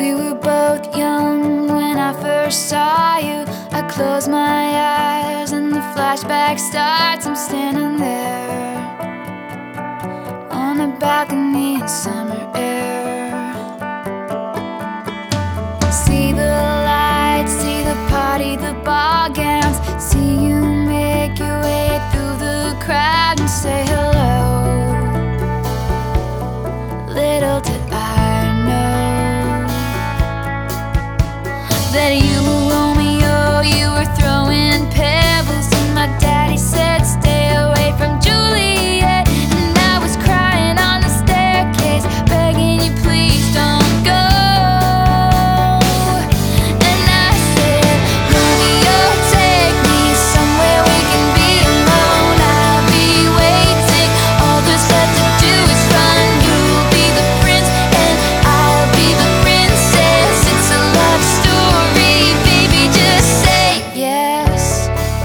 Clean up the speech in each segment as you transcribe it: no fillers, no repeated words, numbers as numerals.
We were both young when I first saw you. I close my eyes and the flashback starts. I'm standing there on a balcony in summer air. See the lights, see the party, the ball gowns. See you make your way through the crowd and say hello. Little did I know that you were Romeo, you were throwing pebbles, and my daddy said stay away from Juliet. And I was crying on the staircase, begging you please don't go. And I said, Romeo, take me somewhere we can be alone. I'll be waiting, all there's left to do is run. You'll be the prince and I'll be the princess. It's a love story, baby, just say yes.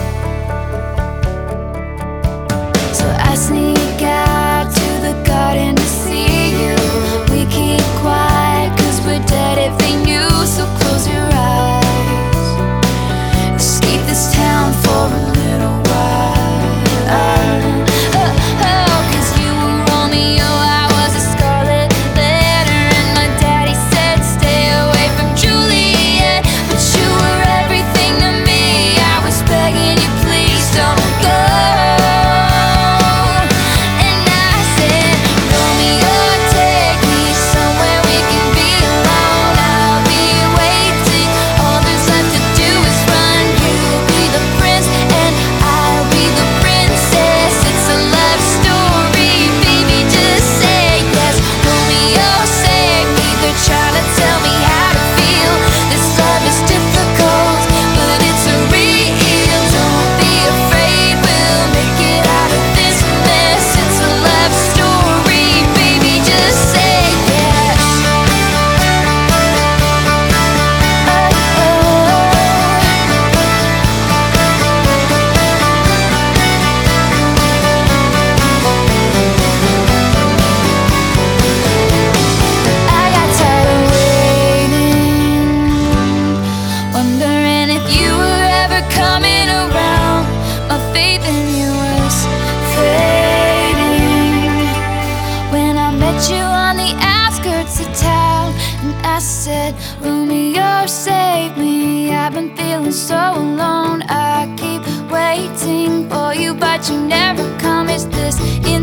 So I sneak out to the garden to see you. We keep quiet cause we're dead if they knew. So close your eyes, escape this town for a little while. Cause you were Romeo, I was a scarlet letter, and my daddy said stay away from Juliet. But you were everything to me, I was begging you please don't go. And I said, Romeo, take me somewhere we can be alone. I'll be waiting, all there's left to do is run. You'll be the prince and I'll be the princess. It's a love story, baby, just say yes. Romeo, save me, they're trying to tell me how to feel. This love is difficult, but it's real. Don't be afraid, we'll make it out of this mess. It's a love story, baby, just say yes. I got tired of waiting, wondering if you were ever coming around. My faith in you was fading when I met you on the outskirts of town. And I said, Romeo, save me, I've been feeling so alone. I keep waiting for you, but you never come. Is this